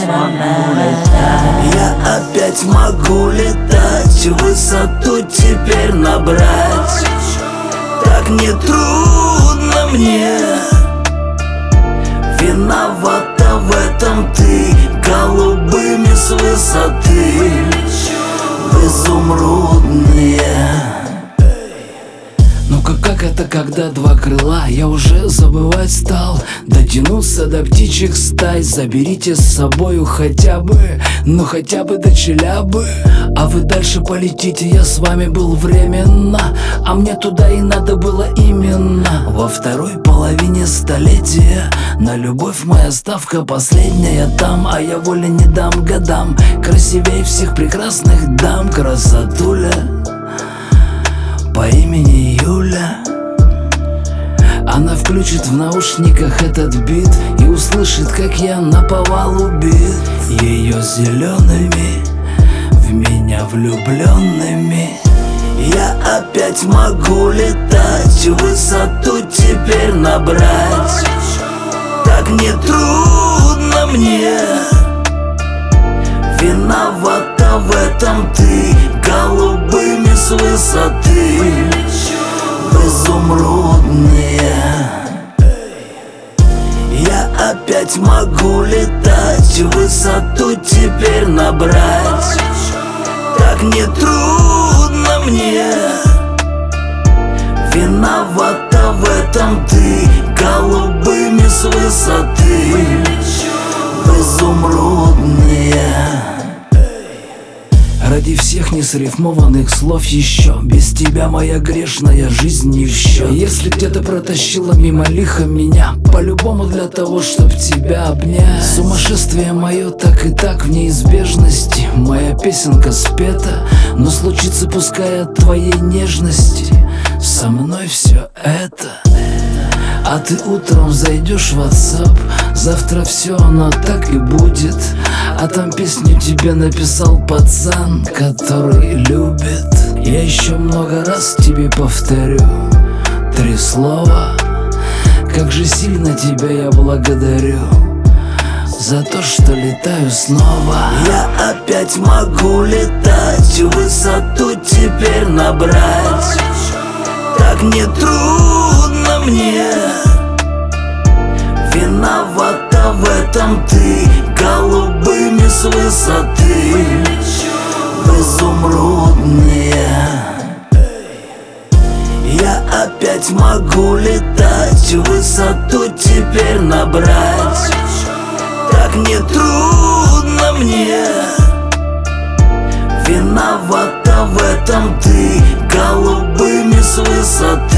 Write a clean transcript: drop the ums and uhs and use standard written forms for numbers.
Я опять могу летать, высоту теперь набрать. Так не трудно мне, виновата в этом ты. Голубыми с высоты в изумрудные. Ну-ка, как это, когда два крыла? Я уже забывать стал, дотянуться до птичьих стай. Заберите с собою хотя бы, ну хотя бы до Челябы. А вы дальше полетите, я с вами был временно, а мне туда и надо было именно. Во второй половине столетия на любовь моя ставка последняя там. А я воли не дам годам, красивей всех прекрасных дам. Красотуля по имени Юля. Она включит в наушниках этот бит и услышит, как я наповал убит. Ее зелеными, в меня влюбленными. Я опять могу летать, высоту теперь набрать. Так не трудно мне, виновата в этом ты. Голубыми с высоты в изумрудные. Я опять могу летать, высоту теперь набрать. Так не трудно мне, виновата в этом ты. Голубыми с высоты в изумрудные. Ради всех несрифмованных слов еще без тебя моя грешная жизнь не в счет. Если где-то протащила мимо лихо меня, по-любому для того, чтоб тебя обнять. Сумасшествие мое так и так в неизбежности. Моя песенка спета, но случится пускай от твоей нежности. Со мной все это. А ты утром зайдешь в WhatsApp, завтра все оно так и будет. А там песню тебе написал пацан, который любит. Я еще много раз тебе повторю 3 слова. Как же сильно тебя я благодарю за то, что летаю снова. Я опять могу летать, высоту теперь набрать. Так не трудно мне, виновата в этом ты. Голубыми с высоты в изумрудные. Я опять могу летать, высоту теперь набрать. Так не трудно мне, виновата в этом ты. Голубыми с высоты